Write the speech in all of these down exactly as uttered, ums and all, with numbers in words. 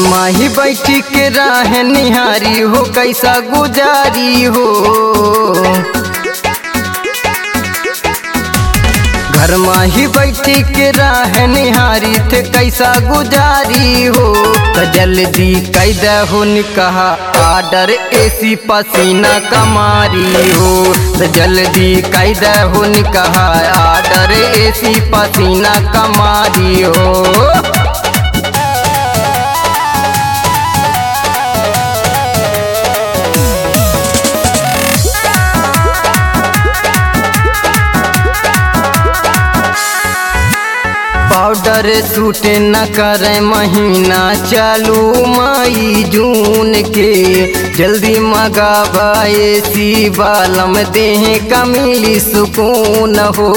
माही बैठी के राह निहारी हो कैसा गुजारी हो। घर माही बैठी के राह निहारी थे कैसा गुजारी हो। तो जल्दी कैदा हो निकाह आर्डर एसी पसीना कमारी हो। तो जल्दी कैदा हो निकाह आर्डर एसी पसीना कमारी हो। पाउडर सूट न करे महीना चालू मई जून के। जल्दी मंगावा एसी बालम देह का मिली सुकून हो।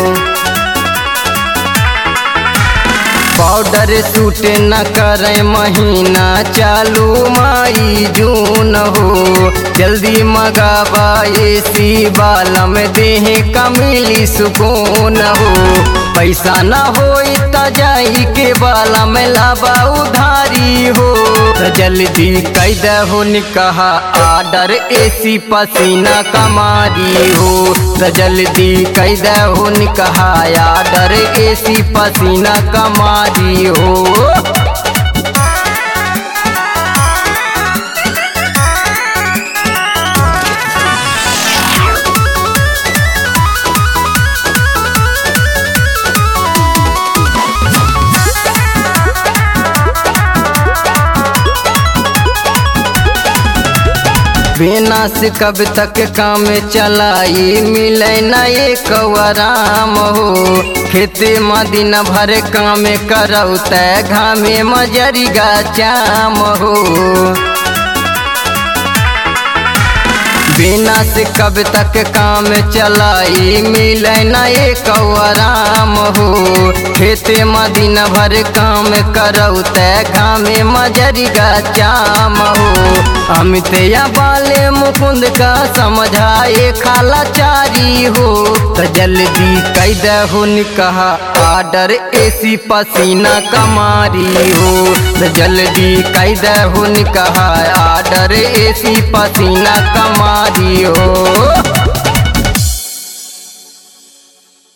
पाउडर सूट न करे महीना चालू मई जून हो। जल्दी मंगावा एसी बालम देह का मिली सुकून हो। पैसा न होई त जाई के बाला में लाबा उधारी हो। तो जल्दी कैदा हो निकाह आर्डर एसी पसीना कमारी हो। तो जल्दी कैदा हो निकाह आर्डर एसी पसीना कमारी हो। बिना से कब तक काम चलाई मिले न एक आराम हो। खेते में दिन भर काम करौ तै घामे मजरी गा चाम हो। बिना से कब तक काम चलाई मिले न एक आराम हो। खेते में दिन भर काम करौ तै घामे मजरी गा चाम हो। अमित या बाले मुकुंद का समझाए खाला चारी हो। तो जल्दी कैदा हो निकाह आर्डर एसी पसीना कमारी हो। तो जल्दी कैदा हो निकाह आर्डर एसी पसीना कमारी हो।